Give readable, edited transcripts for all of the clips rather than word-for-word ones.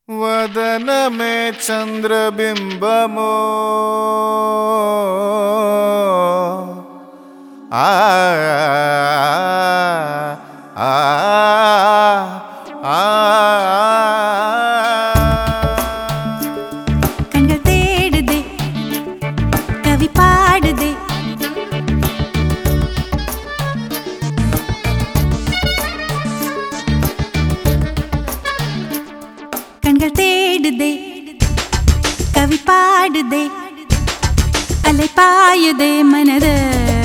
वदनमे चंद्रबिंबमो आ आ आ கண்கள் தேடுதே கவி பாடுதே கண்கள் தேடுதே கவி பாடுதே அலை பாயுதே மனது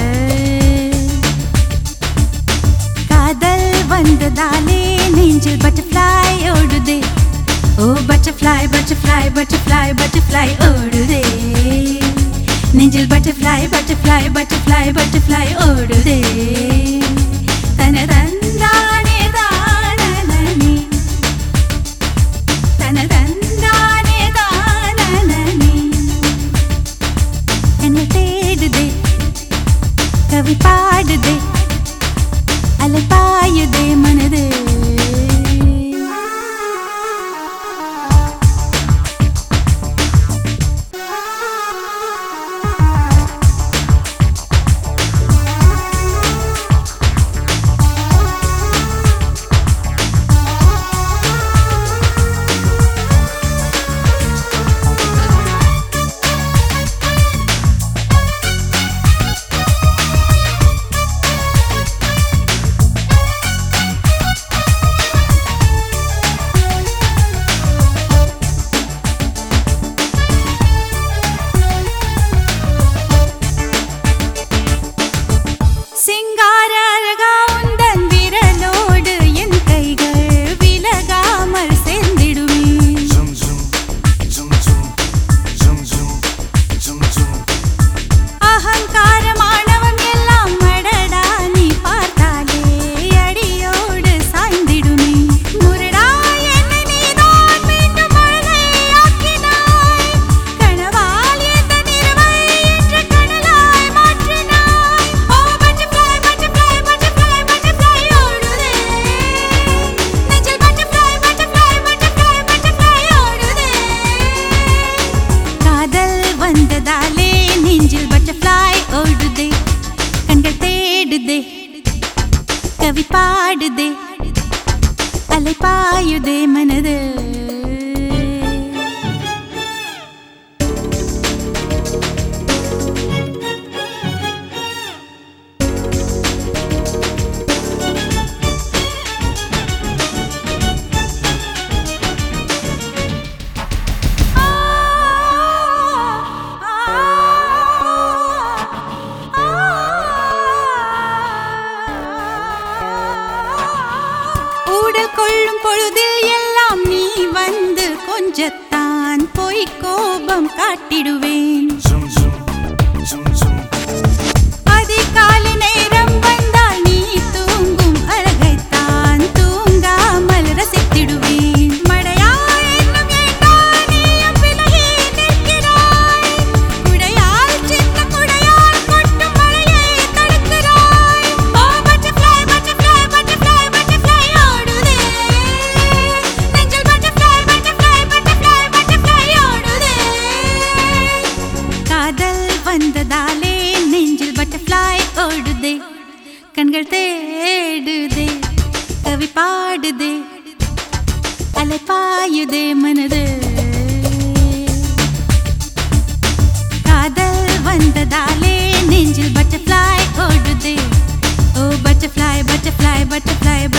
காதல் வந்ததாலே நெஞ்சில் பட்டர்ஃப்ளை ஓடுதே ஓ பட்டர்ஃப்ளை பட்டர்ஃப்ளை பட்டர்ஃப்ளை பட்டர்ஃப்ளை ஓடுதே நெஞ்சில் பட்டர்ஃப்ளை பட்டர்ஃப்ளை பட்டர்ஃப்ளை பட்டர்ஃப்ளை ஓடுதே தனதந்தானே தானனனி தனதந்தானே தானனனி கண்கள் தேடுதே கவி பாடுதே அலை பாயுதே மனது வந்ததாலே நெஞ்சில் பட்டர்ஃப்ளை ஓடுதே கண்கள் தேடுதே கவி பாடுதே அலை பாயுதே மனது கொள்ளும் பொழுதில் எல்லாம் நீ வந்து கொஞ்சத்தான் போய் கோபம் காட்டிடுவேன் அதிகாலை நேரம் வந்தால் நீ தூங்கும் அழகைத்தான் தூங்காமல் ரசித்திடுவேன் மழையா என்னும் ஏண்டால் நீயும் விலகி நிற்கிறாய் குடையால் சின்ன குடையால் கொட்டும் மழையை தடுக்கிறாய் ஓ பட்டர்ஃப்ளை பட்டர்ஃப்ளை பட்டர்ஃப்ளை பட்டர்ஃப்ளை ஓடுதே நெஞ்சில் பட்டர்ஃப்ளை பட்டர்ஃப்ளை பட்டர்ஃப்ளை பட்டர்ஃப்ளை ஓடுதே காதல் வந்ததாலே நெஞ்சில் பட்டர்ஃப்ளை ஓடுதே கண்கள் தேடுதே கவி பாடுதே அலை பாயுதே மனது காதல் வந்ததாலே நெஞ்சில் பட்டர்ஃப்ளை ஓடுதே ஓ பட்டர்ஃப்ளை பட்டர்ஃப்ளை பட்டர்ஃப்ளை